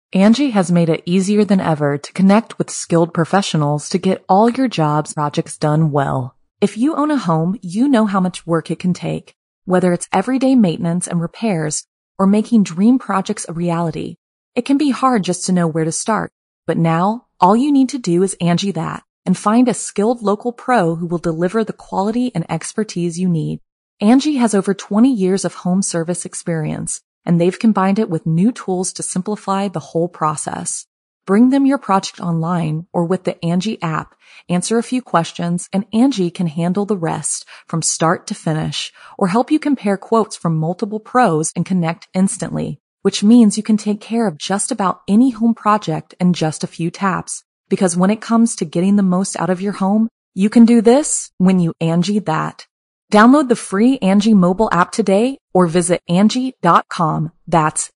Angie has made it easier than ever to connect with skilled professionals to get all your jobs projects done well. If you own a home, you know how much work it can take, whether it's everyday maintenance and repairs or making dream projects a reality. It can be hard just to know where to start, but now all you need to do is Angie that and find a skilled local pro who will deliver the quality and expertise you need. Angie has over 20 years of home service experience, and they've combined it with new tools to simplify the whole process. Bring them your project online or with the Angie app, answer a few questions, and Angie can handle the rest from start to finish, or help you compare quotes from multiple pros and connect instantly, which means you can take care of just about any home project in just a few taps. Because when it comes to getting the most out of your home, you can do this when you Angie that. Download the free Angie mobile app today or visit Angie.com. That's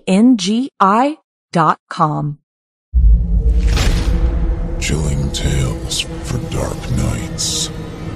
ANGI.com. Chilling tales for dark nights.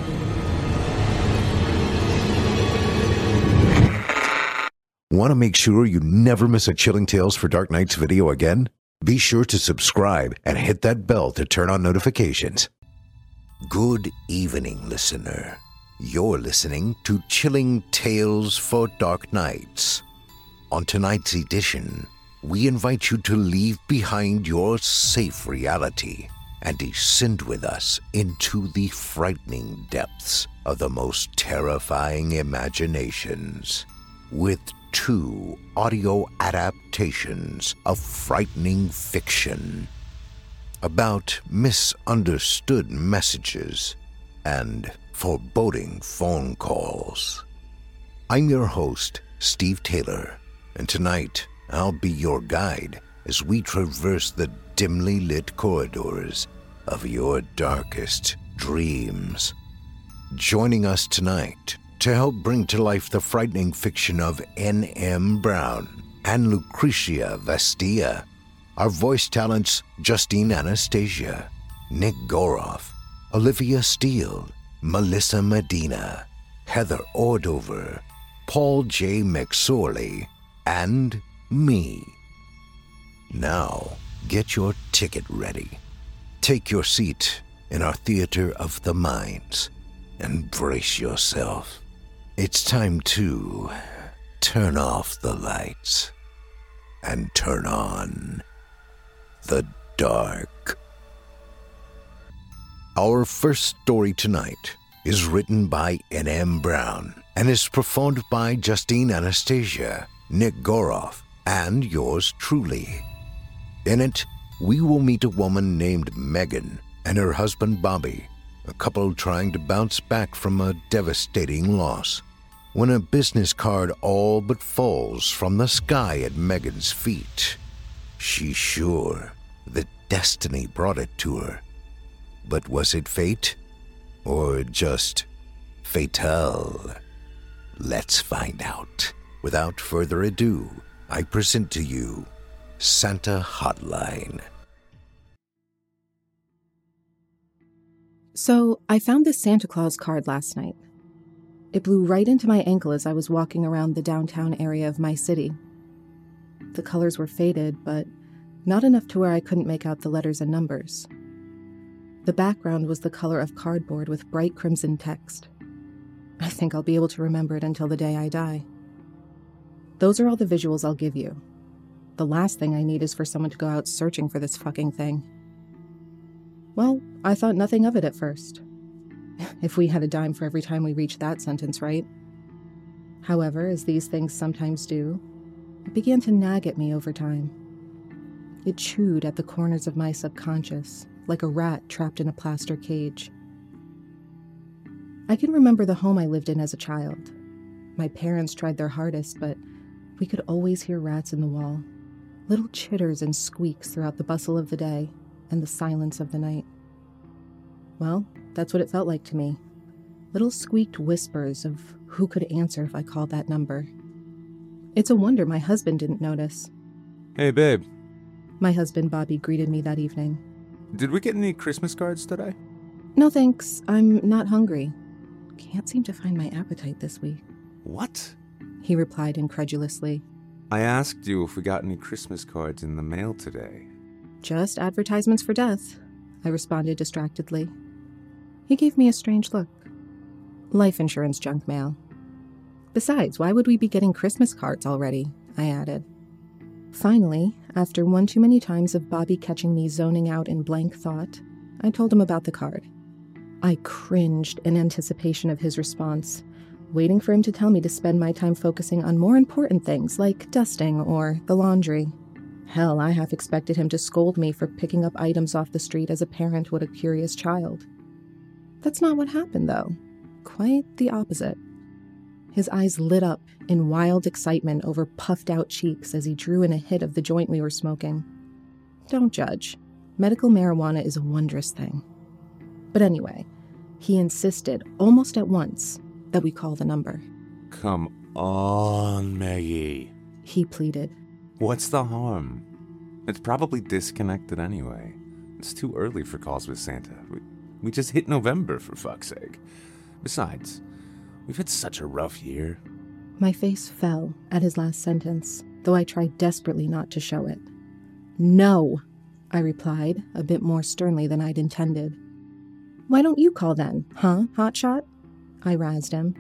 Want to make sure you never miss a Chilling Tales for Dark Nights video again? Be sure to subscribe and hit that bell to turn on notifications. Good evening, listener. You're listening to Chilling Tales for Dark Nights. On tonight's edition, we invite you to leave behind your safe reality and descend with us into the frightening depths of the most terrifying imaginations with 2 audio adaptations of frightening fiction about misunderstood messages and foreboding phone calls. I'm your host, Steve Taylor, and tonight I'll be your guide as we traverse the dimly lit corridors of your darkest dreams. Joining us tonight to help bring to life the frightening fiction of N.M. Brown and Lucretia Vestia, our voice talents Justine Anastasia, Nick Goroff, Olivia Steele, Melissa Medina, Heather Ordover, Paul J. McSorley, and me. Now, get your ticket ready. Take your seat in our theater of the minds and brace yourself. It's time to turn off the lights and turn on the dark. Our first story tonight is written by N.M. Brown and is performed by Justine Anastasia, Nick Goroff, and yours truly. In it, we will meet a woman named Megan and her husband Bobby, a couple trying to bounce back from a devastating loss, when a business card all but falls from the sky at Megan's feet. She's sure that destiny brought it to her. But was it fate? Or just fatale? Let's find out. Without further ado, I present to you Santa Hotline. So, I found this Santa Claus card last night. It blew right into my ankle as I was walking around the downtown area of my city. The colors were faded, but not enough to where I couldn't make out the letters and numbers. The background was the color of cardboard with bright crimson text. I think I'll be able to remember it until the day I die. Those are all the visuals I'll give you. The last thing I need is for someone to go out searching for this fucking thing. Well, I thought nothing of it at first. If we had a dime for every time we reached that sentence, right? However, as these things sometimes do, it began to nag at me over time. It chewed at the corners of my subconscious, like a rat trapped in a plaster cage. I can remember the home I lived in as a child. My parents tried their hardest, but we could always hear rats in the wall, little chitters and squeaks throughout the bustle of the day and the silence of the night. Well, that's what it felt like to me. Little squeaked whispers of who could answer if I called that number. It's a wonder my husband didn't notice. Hey, babe. My husband Bobby greeted me that evening. Did we get any Christmas cards today? No thanks, I'm not hungry. Can't seem to find my appetite this week. What? He replied incredulously. I asked you if we got any Christmas cards in the mail today. Just advertisements for death, I responded distractedly. He gave me a strange look. Life insurance junk mail. Besides, why would we be getting Christmas cards already? I added. Finally, after one too many times of Bobby catching me zoning out in blank thought, I told him about the card. I cringed in anticipation of his response, waiting for him to tell me to spend my time focusing on more important things like dusting or the laundry. Hell, I half expected him to scold me for picking up items off the street as a parent would a curious child. That's not what happened, though. Quite the opposite. His eyes lit up in wild excitement over puffed-out cheeks as he drew in a hit of the joint we were smoking. Don't judge. Medical marijuana is a wondrous thing. But anyway, he insisted, almost at once, that we call the number. Come on, Maggie. He pleaded. What's the harm? It's probably disconnected anyway. It's too early for calls with Santa. We just hit November, for fuck's sake. Besides, we've had such a rough year. My face fell at his last sentence, though I tried desperately not to show it. No, I replied, a bit more sternly than I'd intended. Why don't you call then, huh, hotshot? I razzed him.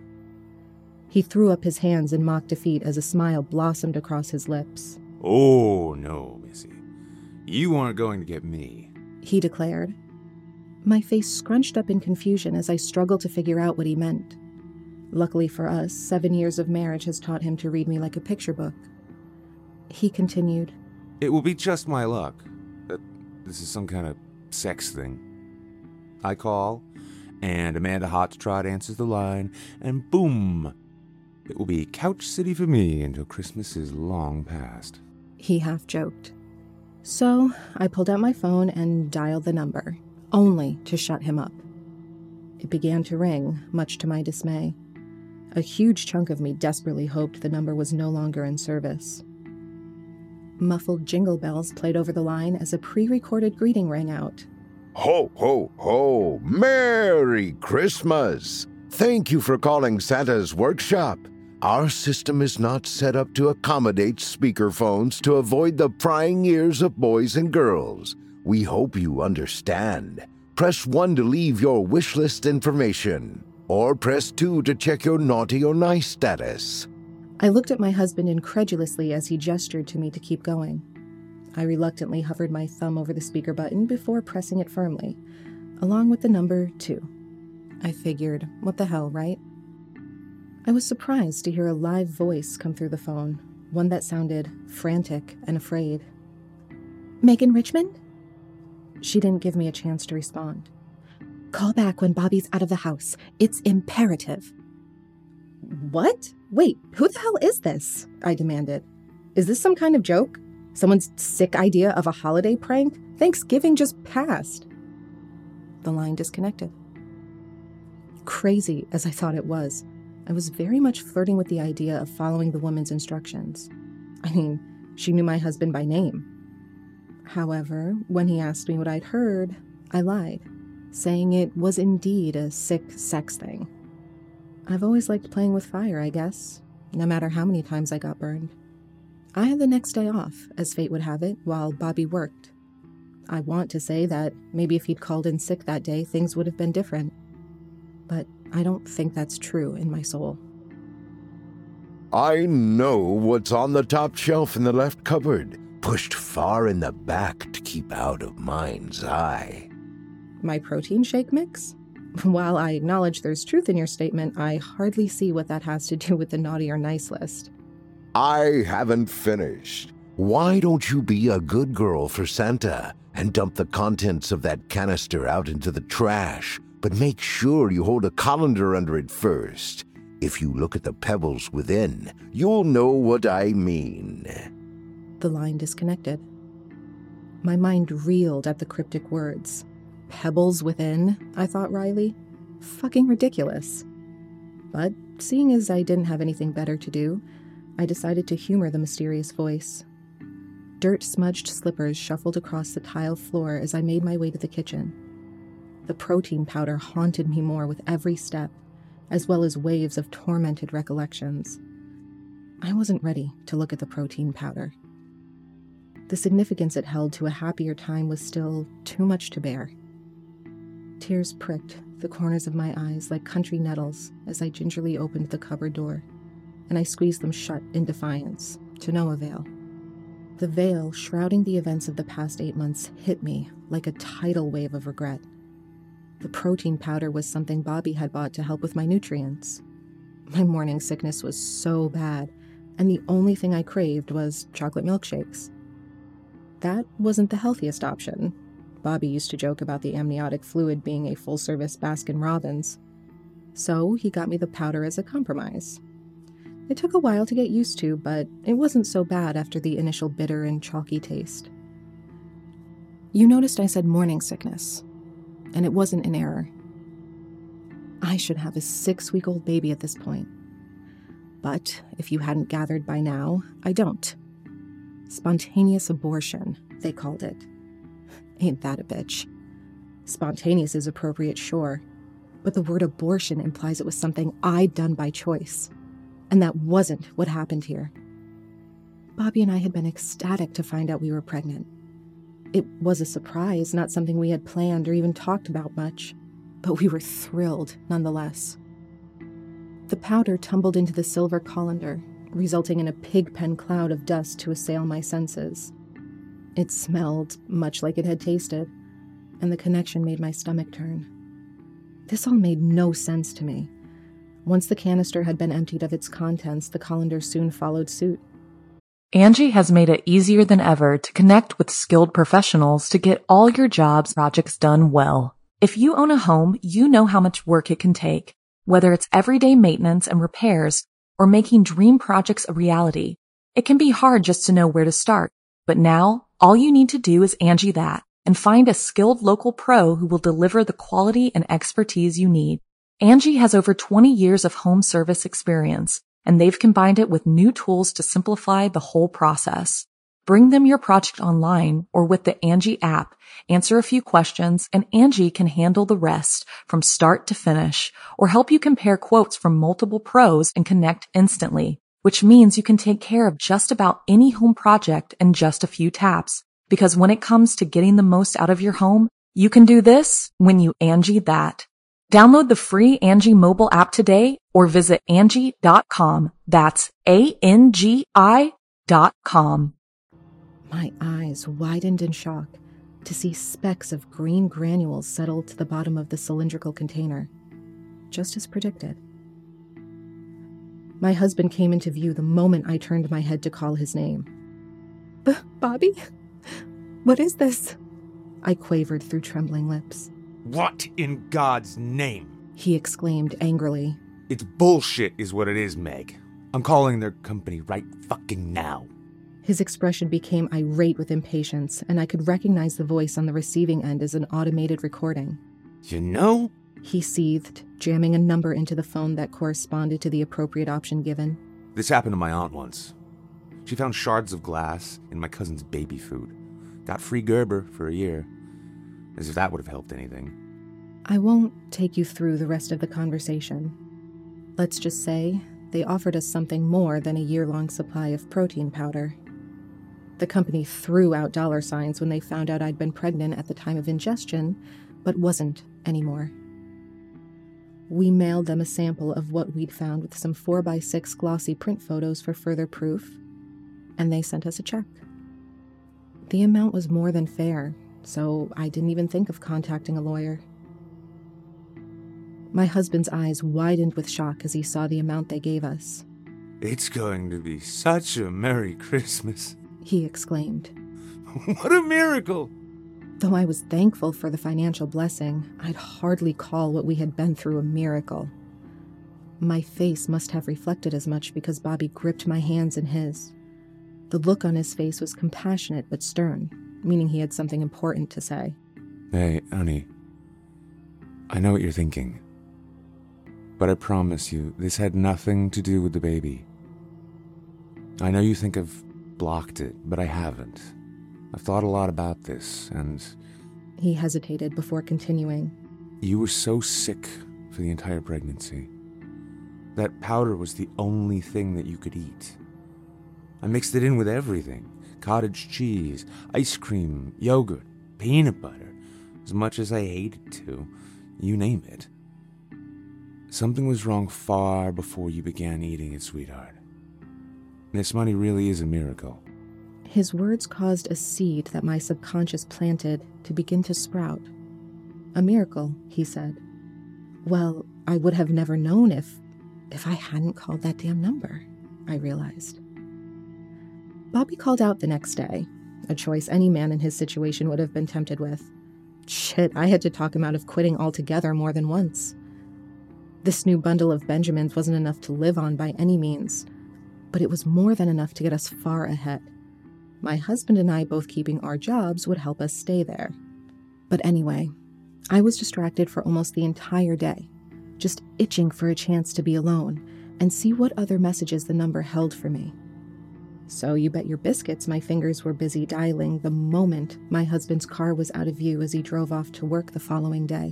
He threw up his hands in mock defeat as a smile blossomed across his lips. Oh, no, Missy. You aren't going to get me, he declared. My face scrunched up in confusion as I struggled to figure out what he meant. Luckily for us, 7 years of marriage has taught him to read me like a picture book. He continued. It will be just my luck that this is some kind of sex thing. I call, and Amanda Hotstrot answers the line, and boom! It will be Couch City for me until Christmas is long past. He half joked. So I pulled out my phone and dialed the number, only to shut him up. It began to ring, much to my dismay. A huge chunk of me desperately hoped the number was no longer in service. Muffled jingle bells played over the line as a pre-recorded greeting rang out. Ho, ho, ho! Merry Christmas! Thank you for calling Santa's Workshop. Our system is not set up to accommodate speakerphones to avoid the prying ears of boys and girls. We hope you understand. Press 1 to leave your wish list information, or press 2 to check your naughty or nice status. I looked at my husband incredulously as he gestured to me to keep going. I reluctantly hovered my thumb over the speaker button before pressing it firmly, along with the number 2. I figured, what the hell, right? I was surprised to hear a live voice come through the phone, one that sounded frantic and afraid. Megan Richmond? She didn't give me a chance to respond. Call back when Bobby's out of the house. It's imperative. What? Wait, who the hell is this? I demanded. Is this some kind of joke? Someone's sick idea of a holiday prank? Thanksgiving just passed. The line disconnected. Crazy as I thought it was, I was very much flirting with the idea of following the woman's instructions. I mean, she knew my husband by name. However, when he asked me what I'd heard, I lied, saying it was indeed a sick sex thing. I've always liked playing with fire, I guess, no matter how many times I got burned. I had the next day off, as fate would have it, while Bobby worked. I want to say that maybe if he'd called in sick that day, things would have been different. But I don't think that's true in my soul. I know what's on the top shelf in the left cupboard, pushed far in the back to keep out of mind's eye. My protein shake mix? While I acknowledge there's truth in your statement, I hardly see what that has to do with the naughty or nice list. I haven't finished. Why don't you be a good girl for Santa and dump the contents of that canister out into the trash, but make sure you hold a colander under it first. If you look at the pebbles within, you'll know what I mean. The line disconnected. My mind reeled at the cryptic words. Pebbles within, I thought wryly. Fucking ridiculous. But seeing as I didn't have anything better to do, I decided to humor the mysterious voice. Dirt-smudged slippers shuffled across the tile floor as I made my way to the kitchen. The protein powder haunted me more with every step, as well as waves of tormented recollections. I wasn't ready to look at the protein powder. The significance it held to a happier time was still too much to bear. Tears pricked the corners of my eyes like country nettles as I gingerly opened the cupboard door, and I squeezed them shut in defiance, to no avail. The veil shrouding the events of the past 8 months hit me like a tidal wave of regret. The protein powder was something Bobby had bought to help with my nutrients. My morning sickness was so bad, and the only thing I craved was chocolate milkshakes. That wasn't the healthiest option. Bobby used to joke about the amniotic fluid being a full-service Baskin-Robbins. So he got me the powder as a compromise. It took a while to get used to, but it wasn't so bad after the initial bitter and chalky taste. You noticed I said morning sickness, and it wasn't an error. I should have a 6-week-old baby at this point. But if you hadn't gathered by now, I don't. Spontaneous abortion, they called it. Ain't that a bitch? Spontaneous is appropriate, sure, but the word abortion implies it was something I'd done by choice, and that wasn't what happened here. Bobby and I had been ecstatic to find out we were pregnant. It was a surprise, not something we had planned or even talked about much, but we were thrilled nonetheless. The powder tumbled into the silver colander, resulting in a pigpen cloud of dust to assail my senses. It smelled much like it had tasted, and the connection made my stomach turn. This all made no sense to me. Once the canister had been emptied of its contents, the colander soon followed suit. Angie has made it easier than ever to connect with skilled professionals to get all your jobs projects done well. If you own a home, you know how much work it can take, whether it's everyday maintenance and repairs or making dream projects a reality. It can be hard just to know where to start, but now all you need to do is Angie that and find a skilled local pro who will deliver the quality and expertise you need. Angie has over 20 years of home service experience, and they've combined it with new tools to simplify the whole process. Bring them your project online or with the Angie app, answer a few questions, and Angie can handle the rest from start to finish, or help you compare quotes from multiple pros and connect instantly, which means you can take care of just about any home project in just a few taps. Because when it comes to getting the most out of your home, you can do this when you Angie that. Download the free Angie mobile app today or visit Angie.com. That's ANGI.com. My eyes widened in shock to see specks of green granules settle to the bottom of the cylindrical container, just as predicted. My husband came into view the moment I turned my head to call his name. Bobby? What is this? I quavered through trembling lips. What in God's name? He exclaimed angrily. It's bullshit is what it is, Meg. I'm calling their company right fucking now. His expression became irate with impatience, and I could recognize the voice on the receiving end as an automated recording. You know? He seethed, jamming a number into the phone that corresponded to the appropriate option given. This happened to my aunt once. She found shards of glass in my cousin's baby food. Got free Gerber for a year. As if that would have helped anything. I won't take you through the rest of the conversation. Let's just say they offered us something more than a year-long supply of protein powder. The company threw out dollar signs when they found out I'd been pregnant at the time of ingestion, but wasn't anymore. We mailed them a sample of what we'd found with some 4x6 glossy print photos for further proof, and they sent us a check. The amount was more than fair, so I didn't even think of contacting a lawyer. My husband's eyes widened with shock as he saw the amount they gave us. It's going to be such a Merry Christmas, he exclaimed. What a miracle! Though I was thankful for the financial blessing, I'd hardly call what we had been through a miracle. My face must have reflected as much because Bobby gripped my hands in his. The look on his face was compassionate but stern, meaning he had something important to say. Hey, honey. I know what you're thinking. But I promise you, this had nothing to do with the baby. I know you think I've blocked it, but I haven't. I've thought a lot about this, and... He hesitated before continuing. You were so sick for the entire pregnancy. That powder was the only thing that you could eat. I mixed it in with everything. Cottage cheese, ice cream, yogurt, peanut butter. As much as I hated to, you name it. Something was wrong far before you began eating it, sweetheart. This money really is a miracle. His words caused a seed that my subconscious planted to begin to sprout. A miracle, he said. Well, I would have never known if I hadn't called that damn number, I realized. Bobby called out the next day, a choice any man in his situation would have been tempted with. Shit, I had to talk him out of quitting altogether more than once. This new bundle of Benjamins wasn't enough to live on by any means, but it was more than enough to get us far ahead. My husband and I both keeping our jobs would help us stay there. But anyway, I was distracted for almost the entire day, just itching for a chance to be alone and see what other messages the number held for me. So you bet your biscuits my fingers were busy dialing the moment my husband's car was out of view as he drove off to work the following day.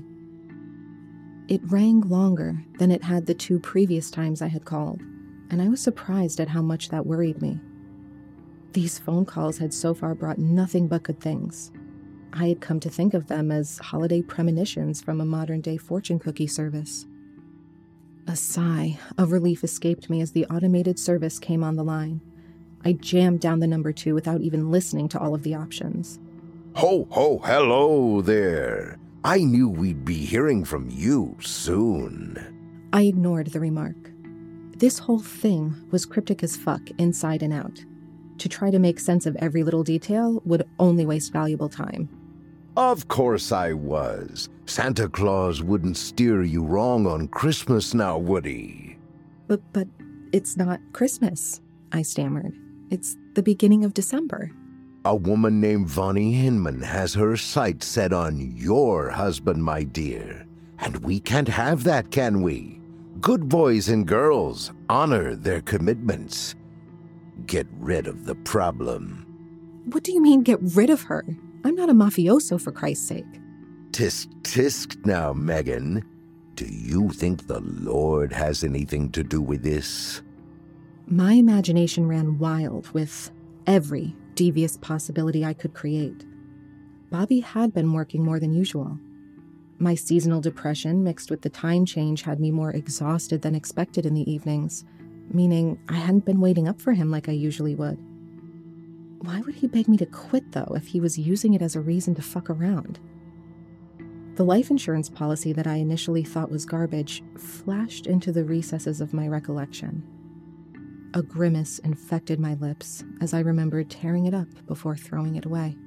It rang longer than it had the 2 previous times I had called, and I was surprised at how much that worried me. These phone calls had so far brought nothing but good things. I had come to think of them as holiday premonitions from a modern-day fortune cookie service. A sigh of relief escaped me as the automated service came on the line. I jammed down the number 2 without even listening to all of the options. Ho, ho, hello there. I knew we'd be hearing from you soon. I ignored the remark. This whole thing was cryptic as fuck inside and out. To try to make sense of every little detail would only waste valuable time. Of course I was. Santa Claus wouldn't steer you wrong on Christmas now, would he? But it's not Christmas, I stammered. It's the beginning of December. A woman named Vonnie Hinman has her sights set on your husband, my dear. And we can't have that, can we? Good boys and girls honor their commitments. Get rid of the problem. What do you mean, get rid of her? I'm not a mafioso, for Christ's sake. Tisk, tisk now, Megan. Do you think the Lord has anything to do with this? My imagination ran wild with every devious possibility I could create. Bobby had been working more than usual. My seasonal depression mixed with the time change had me more exhausted than expected in the evenings, meaning I hadn't been waiting up for him like I usually would. Why would he beg me to quit, though, if he was using it as a reason to fuck around? The life insurance policy that I initially thought was garbage flashed into the recesses of my recollection. A grimace infected my lips as I remembered tearing it up before throwing it away.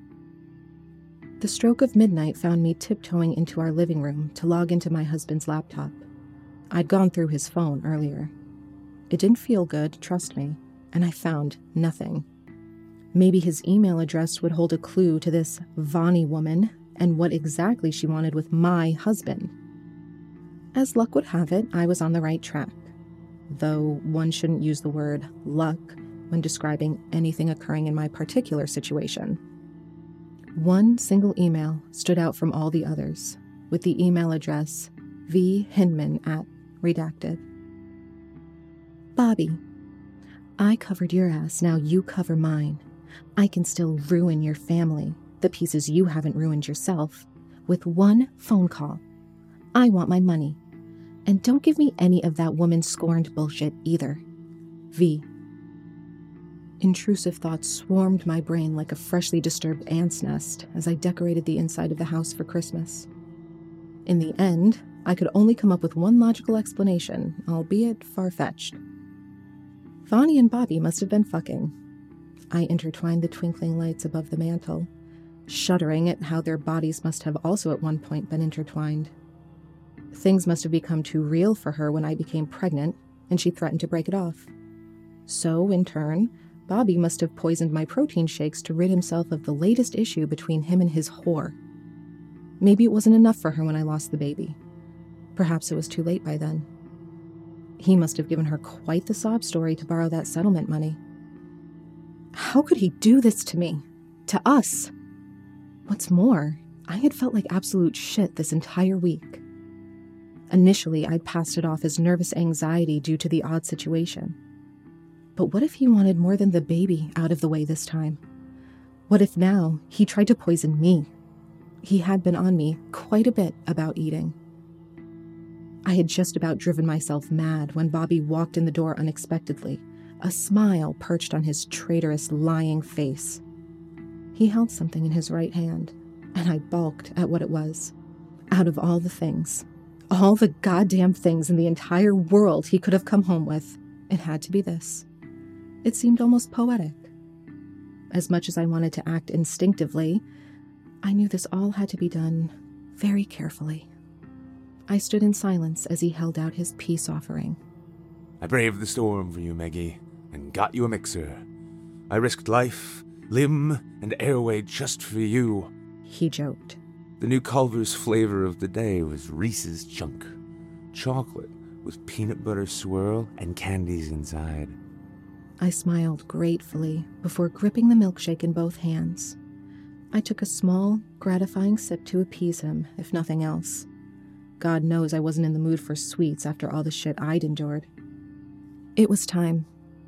The stroke of midnight found me tiptoeing into our living room to log into my husband's laptop. I'd gone through his phone earlier. It didn't feel good, trust me, and I found nothing. Maybe his email address would hold a clue to this Vonnie woman and what exactly she wanted with my husband. As luck would have it, I was on the right track, though one shouldn't use the word luck when describing anything occurring in my particular situation. One single email stood out from all the others, with the email address vhinman@redacted. Bobby, I covered your ass, now you cover mine. I can still ruin your family, the pieces you haven't ruined yourself, with one phone call. I want my money. And don't give me any of that woman-scorned bullshit either. V. Intrusive thoughts swarmed my brain like a freshly disturbed ant's nest as I decorated the inside of the house for Christmas. In the end, I could only come up with one logical explanation, albeit far-fetched. Vonnie and Bobby must have been fucking. I intertwined the twinkling lights above the mantel, shuddering at how their bodies must have also at one point been intertwined. Things must have become too real for her when I became pregnant, and she threatened to break it off. So, in turn, Bobby must have poisoned my protein shakes to rid himself of the latest issue between him and his whore. Maybe it wasn't enough for her when I lost the baby. Perhaps it was too late by then. He must have given her quite the sob story to borrow that settlement money. How could he do this to me? To us? What's more, I had felt like absolute shit this entire week. Initially, I'd passed it off as nervous anxiety due to the odd situation. But what if he wanted more than the baby out of the way this time? What if now he tried to poison me? He had been on me quite a bit about eating. I had just about driven myself mad when Bobby walked in the door unexpectedly, a smile perched on his traitorous, lying face. He held something in his right hand, and I balked at what it was. Out of all the things, all the goddamn things in the entire world he could have come home with, it had to be this. It seemed almost poetic. As much as I wanted to act instinctively, I knew this all had to be done very carefully. I stood in silence as he held out his peace offering. I braved the storm for you, Meggie, and got you a mixer. I risked life, limb, and airway just for you. He joked. The new Culver's flavor of the day was Reese's Chunk. Chocolate with peanut butter swirl and candies inside. I smiled gratefully before gripping the milkshake in both hands. I took a small, gratifying sip to appease him, if nothing else. God knows I wasn't in the mood for sweets after all the shit I'd endured. It was time.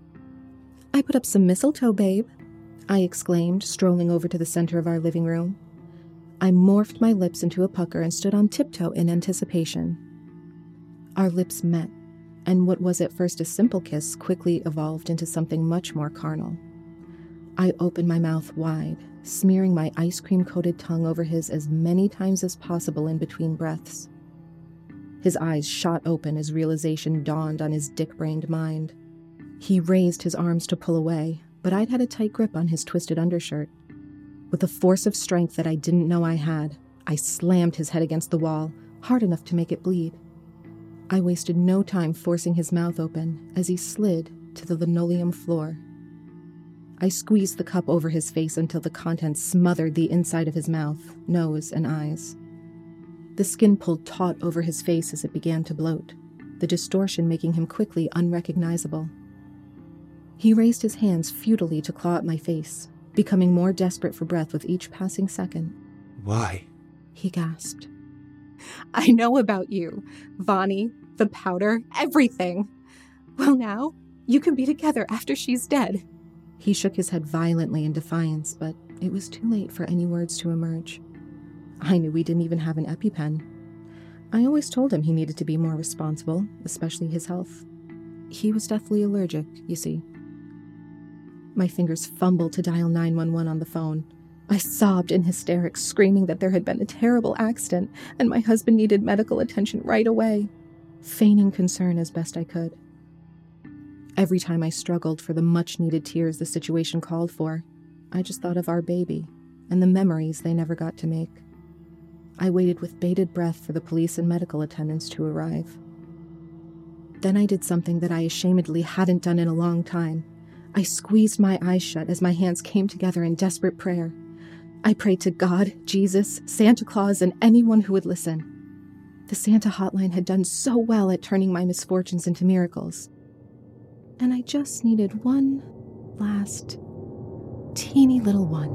I put up some mistletoe, babe, I exclaimed, strolling over to the center of our living room. I morphed my lips into a pucker and stood on tiptoe in anticipation. Our lips met, and what was at first a simple kiss quickly evolved into something much more carnal. I opened my mouth wide, smearing my ice cream-coated tongue over his as many times as possible in between breaths. His eyes shot open as realization dawned on his dick-brained mind. He raised his arms to pull away, but I'd had a tight grip on his twisted undershirt. With a force of strength that I didn't know I had, I slammed his head against the wall, hard enough to make it bleed. I wasted no time forcing his mouth open as he slid to the linoleum floor. I squeezed the cup over his face until the contents smothered the inside of his mouth, nose, and eyes. The skin pulled taut over his face as it began to bloat, the distortion making him quickly unrecognizable. He raised his hands futilely to claw at my face, becoming more desperate for breath with each passing second. Why? He gasped. I know about you, Vonnie, the powder, everything. Well now, you can be together after she's dead. He shook his head violently in defiance, but it was too late for any words to emerge. I knew we didn't even have an EpiPen. I always told him he needed to be more responsible, especially his health. He was deathly allergic, you see. My fingers fumbled to dial 911 on the phone. I sobbed in hysterics, screaming that there had been a terrible accident and my husband needed medical attention right away, feigning concern as best I could. Every time I struggled for the much-needed tears the situation called for, I just thought of our baby and the memories they never got to make. I waited with bated breath for the police and medical attendants to arrive. Then I did something that I ashamedly hadn't done in a long time. I squeezed my eyes shut as my hands came together in desperate prayer. I prayed to God, Jesus, Santa Claus, and anyone who would listen. The Santa hotline had done so well at turning my misfortunes into miracles. And I just needed one last, teeny little one.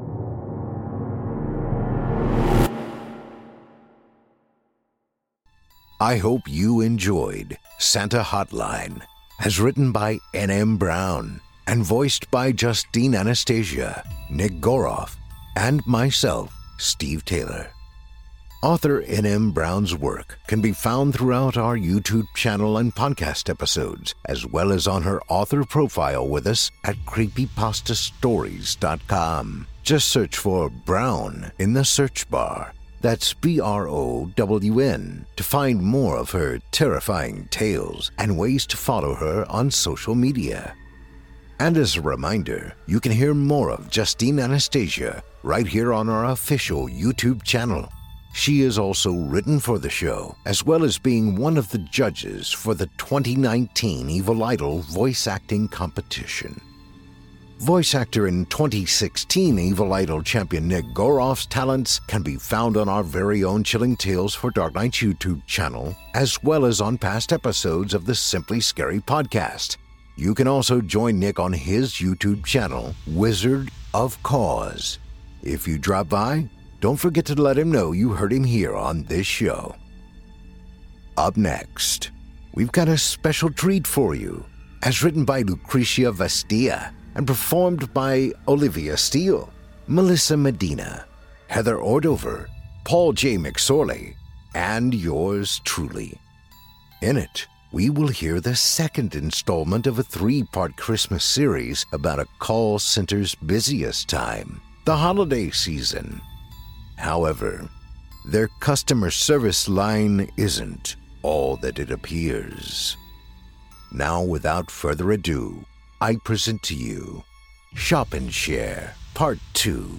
I hope you enjoyed Santa Hotline, as written by N.M. Brown and voiced by Justine Anastasia, Nick Goroff, and myself, Steve Taylor. Author N.M. Brown's work can be found throughout our YouTube channel and podcast episodes, as well as on her author profile with us at creepypastastories.com. Just search for Brown in the search bar. That's BROWN to find more of her terrifying tales and ways to follow her on social media. And as a reminder, you can hear more of Justine Anastasia right here on our official YouTube channel. She is also written for the show, as well as being one of the judges for the 2019 Evil Idol voice acting competition. Voice actor in 2016 Evil Idol champion Nick Goroff's talents can be found on our very own Chilling Tales for Dark Nights YouTube channel, as well as on past episodes of the Simply Scary podcast. You can also join Nick on his YouTube channel, Wizard of Cause. If you drop by, don't forget to let him know you heard him here on this show. Up next, we've got a special treat for you. as written by Lucretia Vestia and performed by Olivia Steele, Melissa Medina, Heather Ordover, Paul J. McSorley, and yours truly. In it, we will hear the second installment of a 3-part Christmas series about a call center's busiest time, the holiday season. However, their customer service line isn't all that it appears. Now, without further ado, I present to you Shop and Share Part 2.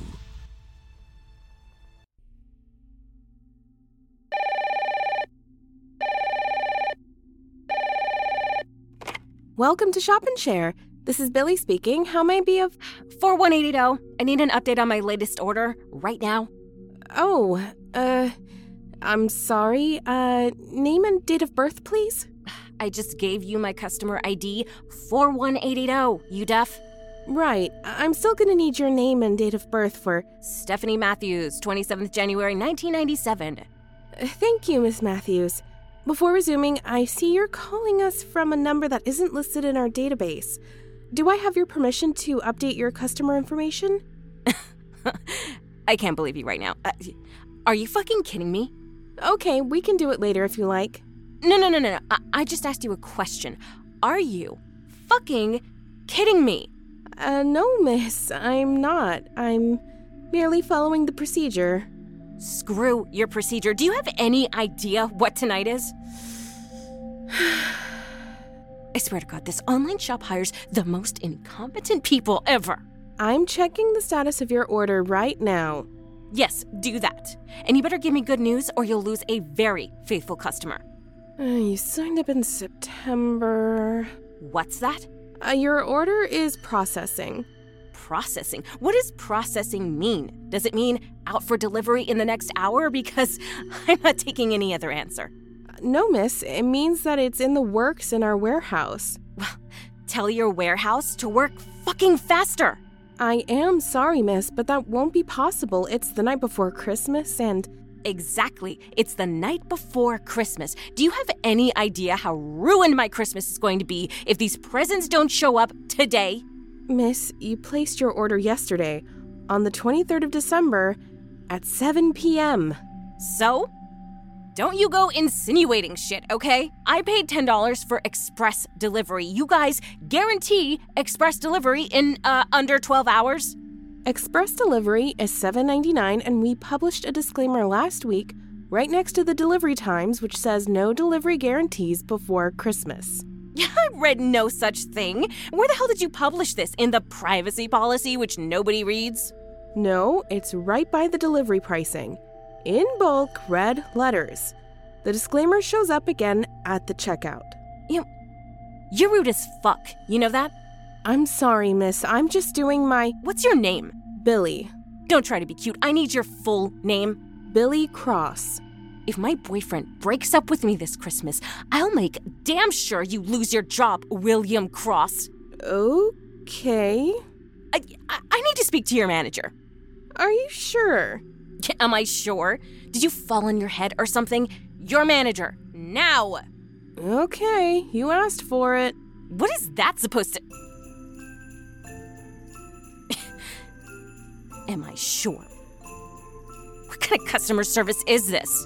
Welcome to Shop and Share. This is Billy speaking. How may I be of... 41880. I need an update on my latest order right now. Oh, I'm sorry. Name and date of birth, please? I just gave you my customer ID, 41880. You deaf? Right. I'm still gonna need your name and date of birth for... Stephanie Matthews, 27th January, 1997. Thank you, Miss Matthews. Before resuming, I see you're calling us from a number that isn't listed in our database. Do I have your permission to update your customer information? I can't believe you right now. Are you fucking kidding me? Okay, we can do it later if you like. No. I just asked you a question. Are you fucking kidding me? No, miss, I'm not. I'm merely following the procedure. Screw your procedure. Do you have any idea what tonight is? I swear to God, this online shop hires the most incompetent people ever. I'm checking the status of your order right now. Yes, do that. And you better give me good news or you'll lose a very faithful customer. You signed up in September. What's that? Your order is processing. Processing? What does processing mean? Does it mean out for delivery in the next hour? Because I'm not taking any other answer. No, miss. It means that it's in the works in our warehouse. Well, tell your warehouse to work fucking faster. I am sorry, miss, but that won't be possible. It's the night before Christmas and... Exactly. It's the night before Christmas. Do you have any idea how ruined my Christmas is going to be if these presents don't show up today? Miss, you placed your order yesterday, on the 23rd of December, at 7 p.m. So? Don't you go insinuating shit, okay? I paid $10 for express delivery. You guys guarantee express delivery in under 12 hours? Express delivery is $7.99, and we published a disclaimer last week right next to the delivery times, which says no delivery guarantees before Christmas. I read no such thing. Where the hell did you publish this? In the privacy policy, which nobody reads? No, it's right by the delivery pricing. In bulk, red letters. The disclaimer shows up again at the checkout. You're rude as fuck. You know that? I'm sorry, miss. I'm just doing my... What's your name? Billy. Don't try to be cute. I need your full name. Billy Cross. If my boyfriend breaks up with me this Christmas, I'll make damn sure you lose your job, William Cross. Okay. I need to speak to your manager. Are you sure? Am I sure? Did you fall on your head or something? Your manager, now! Okay, you asked for it. What is that supposed to... Am I sure? What kind of customer service is this?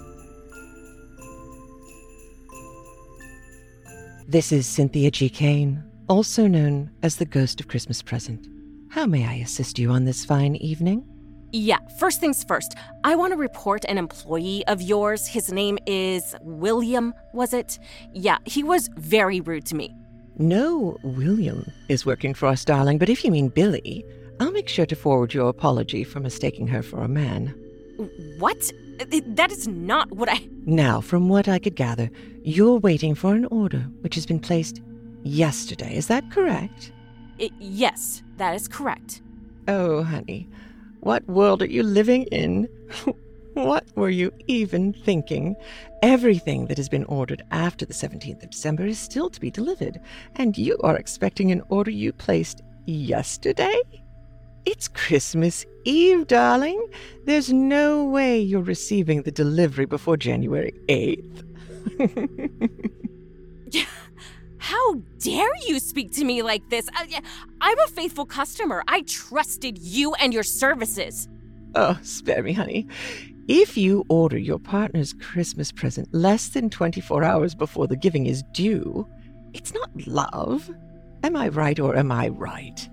This is Cynthia G. Kane, also known as the Ghost of Christmas Present. How may I assist you on this fine evening? Yeah, first things first. I want to report an employee of yours. His name is William, was it? Yeah, he was very rude to me. No, William is working for us, darling, but if you mean Billy, I'll make sure to forward your apology for mistaking her for a man. What? That is not what I... Now, from what I could gather, you're waiting for an order which has been placed yesterday. Is that correct? Yes, that is correct. Oh, honey, what world are you living in? What were you even thinking? Everything that has been ordered after the 17th of December is still to be delivered, and you are expecting an order you placed yesterday? It's Christmas Eve, darling. There's no way you're receiving the delivery before January 8th. How dare you speak to me like this? I'm a faithful customer. I trusted you and your services. Oh, spare me, honey. If you order your partner's Christmas present less than 24 hours before the giving is due, it's not love. Am I right or am I right?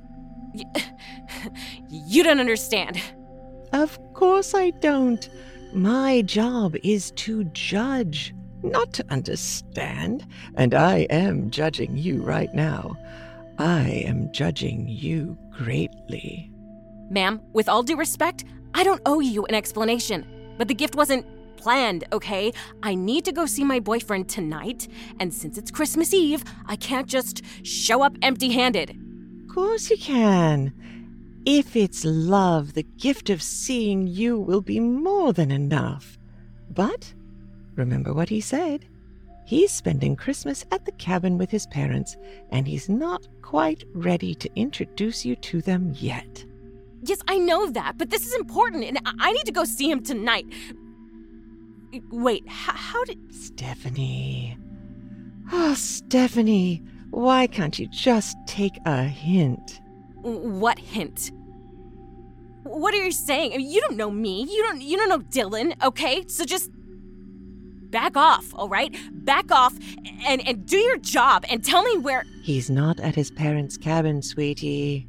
You don't understand. Of course I don't. My job is to judge, not to understand. And I am judging you right now. I am judging you greatly. Ma'am, with all due respect, I don't owe you an explanation. But the gift wasn't planned, okay? I need to go see my boyfriend tonight, and since it's Christmas Eve, I can't just show up empty-handed. Of course you can. If it's love, the gift of seeing you will be more than enough. But remember what he said. He's spending Christmas at the cabin with his parents, and he's not quite ready to introduce you to them yet. Yes, I know that, but this is important, and I need to go see him tonight. Wait, how did... Stephanie. Oh, Stephanie, why can't you just take a hint? What hint? What are you saying? I mean, you don't know me. You don't know Dylan, okay? So just back off, all right? Back off and do your job and tell me where... He's not at his parents' cabin, sweetie.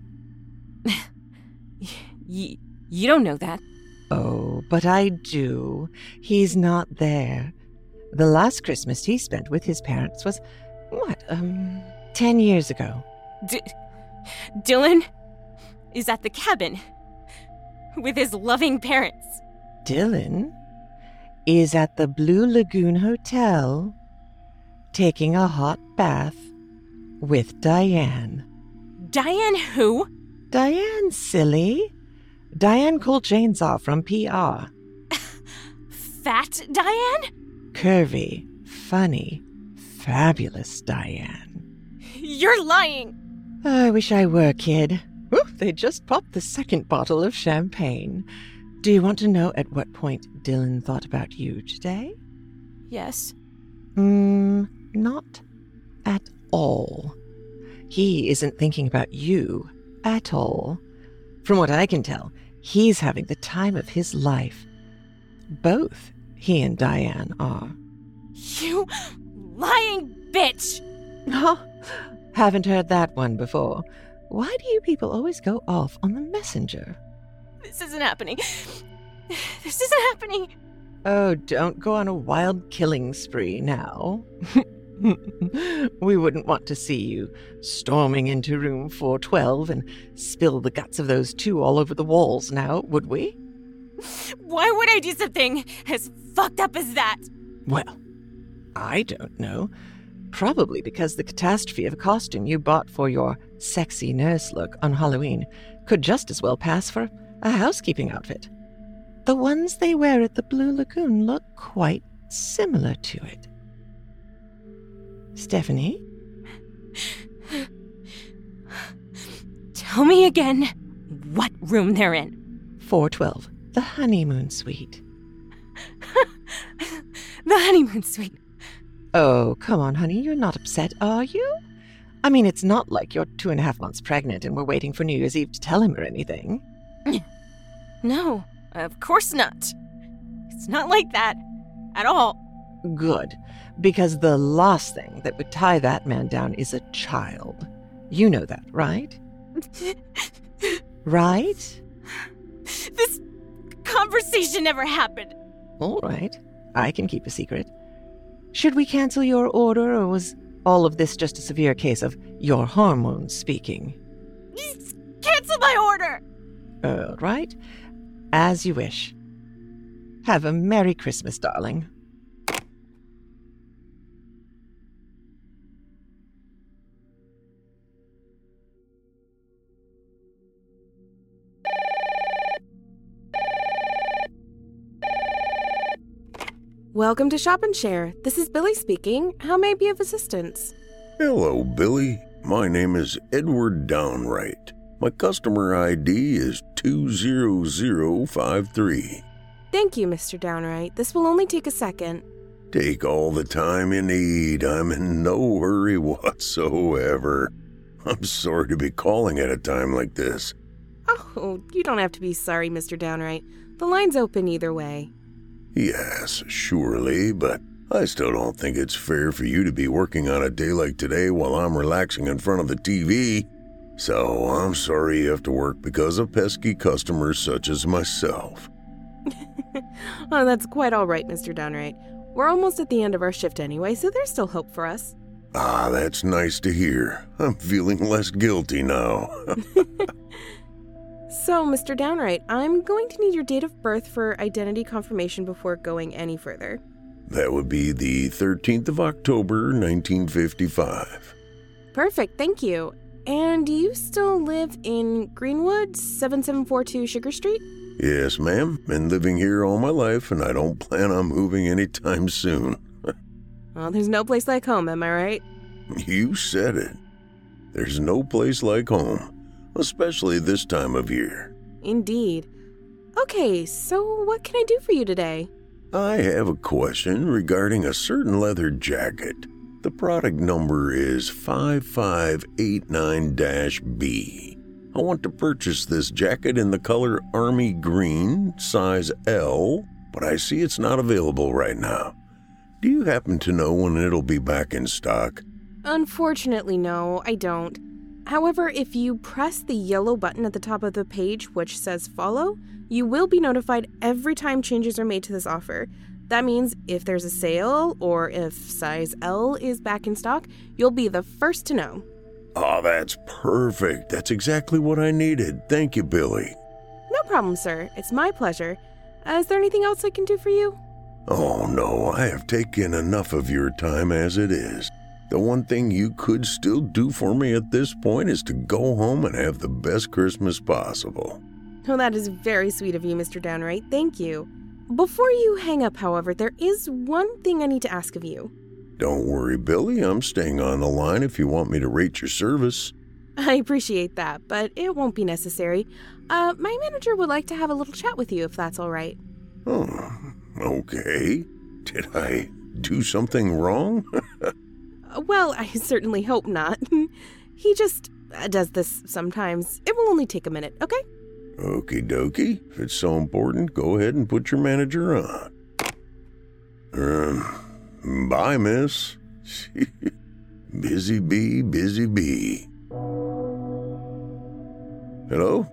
You don't know that. Oh, but I do. He's not there. The last Christmas he spent with his parents was, 10 years ago. Dylan is at the cabin with his loving parents. Dylan is at the Blue Lagoon Hotel taking a hot bath with Diane. Diane who? Diane, silly. Diane Kolchainsaw from PR. Fat Diane? Curvy, funny, fabulous Diane. You're lying. I wish I were, kid. Ooh, they just popped the second bottle of champagne. Do you want to know at what point Dylan thought about you today? Yes. Not at all. He isn't thinking about you at all. From what I can tell, he's having the time of his life. Both he and Diane are. You lying bitch! Oh, haven't heard that one before. Why do you people always go off on the messenger? This isn't happening. This isn't happening. Oh, don't go on a wild killing spree now. We wouldn't want to see you storming into room 412 and spill the guts of those two all over the walls now, would we? Why would I do something as fucked up as that? Well, I don't know. Probably because the catastrophe of a costume you bought for your sexy nurse look on Halloween could just as well pass for a housekeeping outfit. The ones they wear at the Blue Lagoon look quite similar to it. Stephanie? Tell me again what room they're in. 412, the honeymoon suite. The honeymoon suite. Oh, come on, honey, you're not upset, are you? I mean, it's not like you're 2.5 months pregnant and we're waiting for New Year's Eve to tell him or anything. No, of course not. It's not like that at all. Good, because the last thing that would tie that man down is a child. You know that, right? Right? This conversation never happened. All right, I can keep a secret. Should we cancel your order, or was all of this just a severe case of your hormones speaking? Cancel my order! All right, as you wish. Have a Merry Christmas, darling. Welcome to Shop and Share. This is Billy speaking. How may I be of assistance? Hello, Billy. My name is Edward Downright. My customer ID is 20053. Thank you, Mr. Downright. This will only take a second. Take all the time you need. I'm in no hurry whatsoever. I'm sorry to be calling at a time like this. Oh, you don't have to be sorry, Mr. Downright. The line's open either way. Yes, surely, but I still don't think it's fair for you to be working on a day like today while I'm relaxing in front of the TV. So I'm sorry you have to work because of pesky customers such as myself. Oh, that's quite all right, Mr. Downright. We're almost at the end of our shift anyway, so there's still hope for us. Ah, that's nice to hear. I'm feeling less guilty now. So, Mr. Downright, I'm going to need your date of birth for identity confirmation before going any further. That would be the 13th of October, 1955. Perfect, thank you. And do you still live in Greenwood, 7742 Sugar Street? Yes, ma'am. Been living here all my life, and I don't plan on moving anytime soon. Well, there's no place like home, am I right? You said it. There's no place like home, especially this time of year. Indeed. Okay, so what can I do for you today? I have a question regarding a certain leather jacket. The product number is 5589-B. I want to purchase this jacket in the color army green, size L, but I see it's not available right now. Do you happen to know when it'll be back in stock? Unfortunately, no, I don't. However, if you press the yellow button at the top of the page which says follow, you will be notified every time changes are made to this offer. That means if there's a sale or if size L is back in stock, you'll be the first to know. Oh, that's perfect. That's exactly what I needed. Thank you, Billy. No problem, sir. It's my pleasure. Is there anything else I can do for you? Oh, no, I have taken enough of your time as it is. The one thing you could still do for me at this point is to go home and have the best Christmas possible. Oh, that is very sweet of you, Mr. Downright. Thank you. Before you hang up, however, there is one thing I need to ask of you. Don't worry, Billy. I'm staying on the line if you want me to rate your service. I appreciate that, but it won't be necessary. My manager would like to have a little chat with you, if that's all right. Oh, okay. Did I do something wrong? Well, I certainly hope not. He just does this sometimes. It will only take a minute, okay? Okie dokie. If it's so important, go ahead and put your manager on. Bye, miss. Busy bee, busy bee. Hello?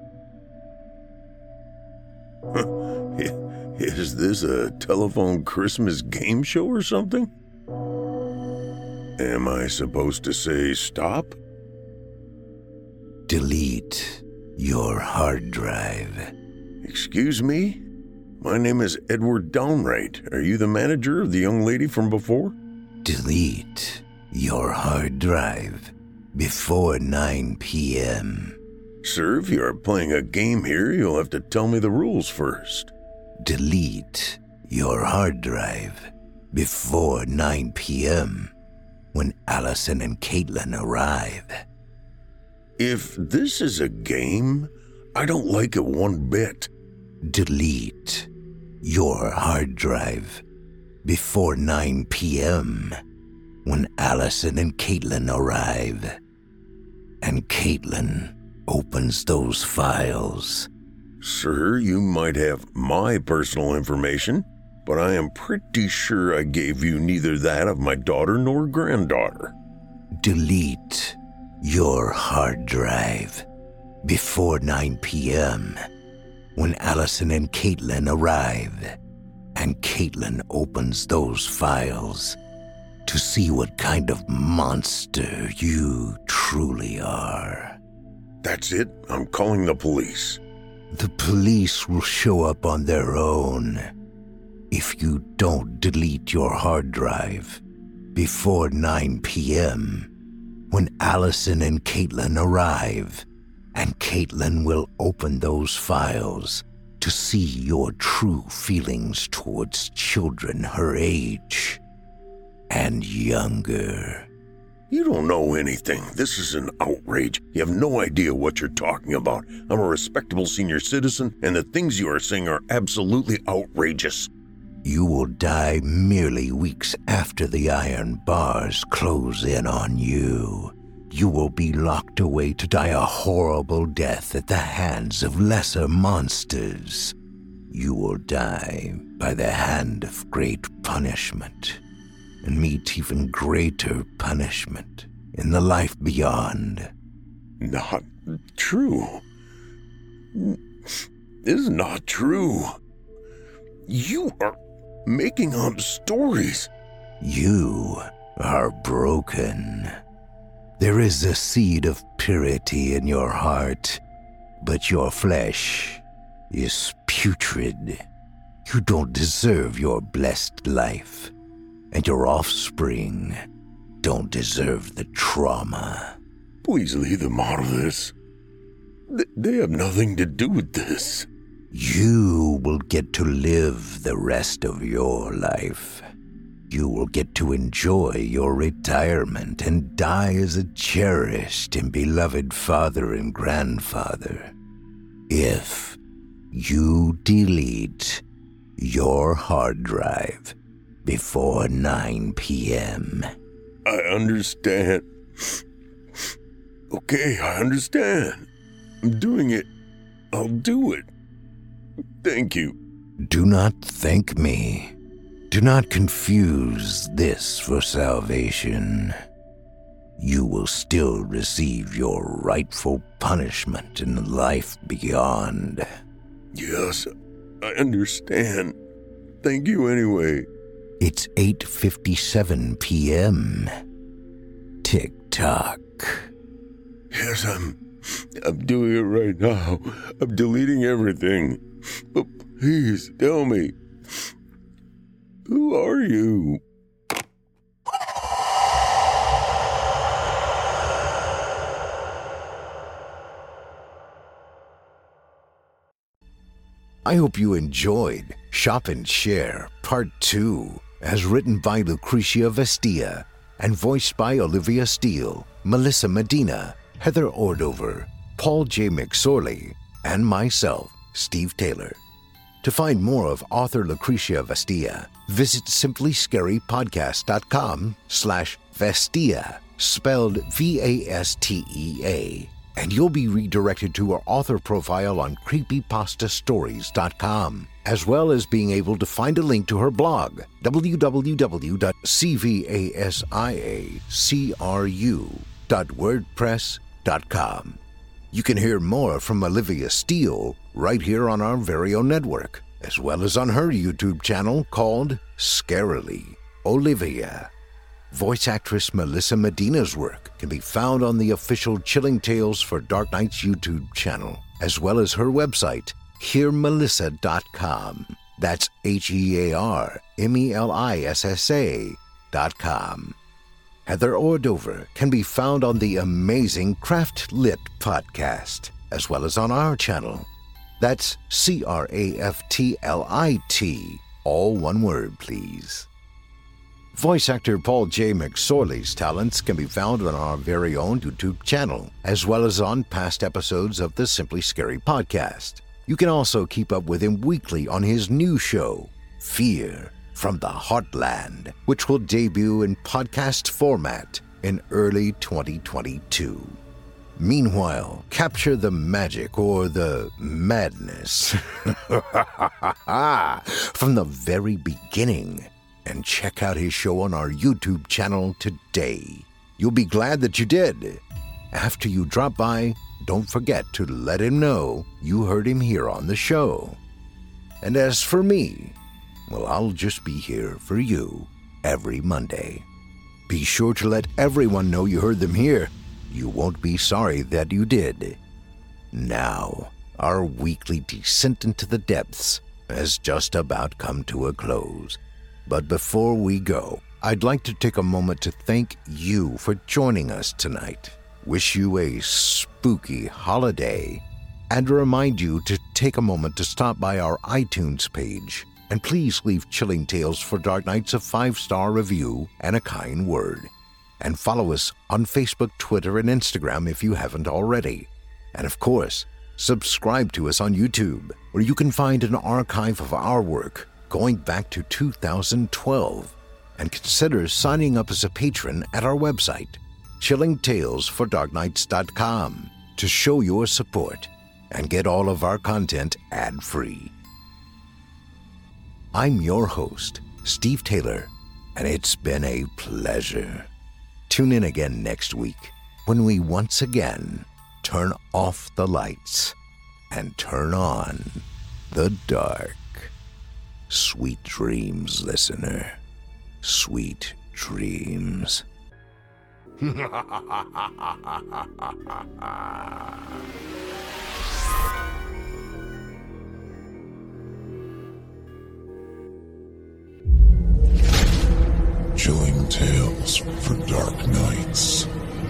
Is this a telephone Christmas game show or something? Am I supposed to say stop? Delete your hard drive. Excuse me? My name is Edward Downright. Are you the manager of the young lady from before? Delete your hard drive before 9 p.m. Sir, if you are playing a game here, you'll have to tell me the rules first. Delete your hard drive before 9 p.m. when Allison and Caitlin arrive. If this is a game, I don't like it one bit. Delete your hard drive before 9 p.m. when Allison and Caitlin arrive. And Caitlin opens those files. Sir, you might have my personal information, but I am pretty sure I gave you neither that of my daughter nor granddaughter. Delete your hard drive before 9 p.m. when Allison and Caitlin arrive, and Caitlin opens those files to see what kind of monster you truly are. That's it. I'm calling the police. The police will show up on their own if you don't delete your hard drive before 9 p.m. when Allison and Caitlin arrive, and Caitlin will open those files to see your true feelings towards children her age and younger. You don't know anything. This is an outrage. You have no idea what you're talking about. I'm a respectable senior citizen, and the things you are saying are absolutely outrageous. You will die merely weeks after the iron bars close in on you. You will be locked away to die a horrible death at the hands of lesser monsters. You will die by the hand of great punishment, and meet even greater punishment in the life beyond. Not true. This is not true. You are making up stories. You are broken. There is a seed of purity in your heart, but your flesh is putrid. You don't deserve your blessed life, and your offspring don't deserve the trauma. Please leave them out of this. They have nothing to do with this. You will get to live the rest of your life. You will get to enjoy your retirement and die as a cherished and beloved father and grandfather. If you delete your hard drive before 9 p.m. I understand. Okay, I understand. I'm doing it. I'll do it. Thank you. Do not thank me. Do not confuse this for salvation. You will still receive your rightful punishment in the life beyond. Yes, I understand. Thank you anyway. It's 8:57 p.m. Tick-tock. Yes, I'm doing it right now. I'm deleting everything. But please tell me, who are you? I hope you enjoyed Shop and Share Part 2, as written by Lucrecia Vestia and voiced by Olivia Steele, Melissa Medina, Heather Ordover, Paul J. McSorley, and myself, Steve Taylor. To find more of author Lucrecia Vestia, visit simplyscarypodcast.com/Vestia, spelled Vastea, and you'll be redirected to her author profile on creepypastastories.com, as well as being able to find a link to her blog, www.cvasiacru.wordpress.com. You can hear more from Olivia Steele right here on our very own network, as well as on her YouTube channel called Scarily Olivia. Voice actress Melissa Medina's work can be found on the official Chilling Tales for Dark Nights YouTube channel, as well as her website, hearmelissa.com. That's HearMelissa.com. Heather Ordover can be found on the amazing Craft Lit podcast, as well as on our channel. That's CRAFTLIT, all one word, please. Voice actor Paul J. McSorley's talents can be found on our very own YouTube channel, as well as on past episodes of the Simply Scary podcast. You can also keep up with him weekly on his new show, Fear from the Heartland, which will debut in podcast format in early 2022. Meanwhile, capture the magic or the madness from the very beginning and check out his show on our YouTube channel today. You'll be glad that you did. After you drop by, don't forget to let him know you heard him here on the show. And as for me, well, I'll just be here for you every Monday. Be sure to let everyone know you heard them here. You won't be sorry that you did. Now, our weekly descent into the depths has just about come to a close. But before we go, I'd like to take a moment to thank you for joining us tonight. Wish you a spooky holiday, and remind you to take a moment to stop by our iTunes page. And please leave Chilling Tales for Dark Nights a 5-star review and a kind word. And follow us on Facebook, Twitter, and Instagram if you haven't already. And of course, subscribe to us on YouTube, where you can find an archive of our work, going back to 2012, and consider signing up as a patron at our website, chillingtalesfordarknights.com, to show your support and get all of our content ad-free. I'm your host, Steve Taylor, and it's been a pleasure. Tune in again next week when we once again turn off the lights and turn on the dark. Sweet dreams, listener. Sweet dreams. Chilling Tales for Dark Nights.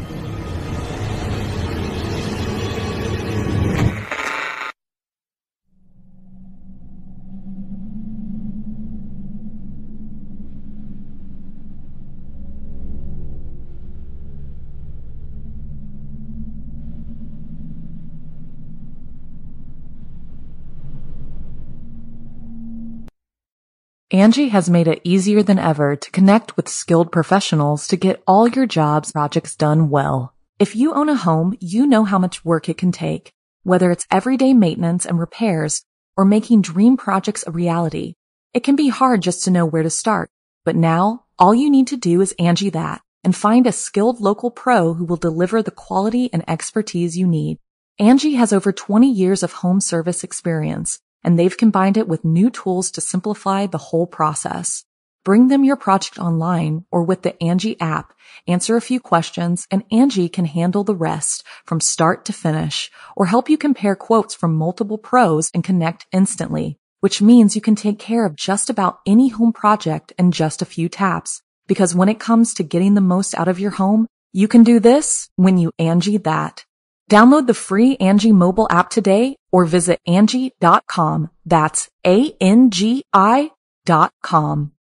Angie has made it easier than ever to connect with skilled professionals to get all your jobs projects done well. If you own a home, you know how much work it can take, whether it's everyday maintenance and repairs or making dream projects a reality. It can be hard just to know where to start, but now all you need to do is Angie that and find a skilled local pro who will deliver the quality and expertise you need. Angie has over 20 years of home service experience, and they've combined it with new tools to simplify the whole process. Bring them your project online or with the Angie app, answer a few questions, and Angie can handle the rest from start to finish, or help you compare quotes from multiple pros and connect instantly, which means you can take care of just about any home project in just a few taps. Because when it comes to getting the most out of your home, you can do this when you Angie that. Download the free Angie mobile app today or visit Angie.com. That's ANGI.com.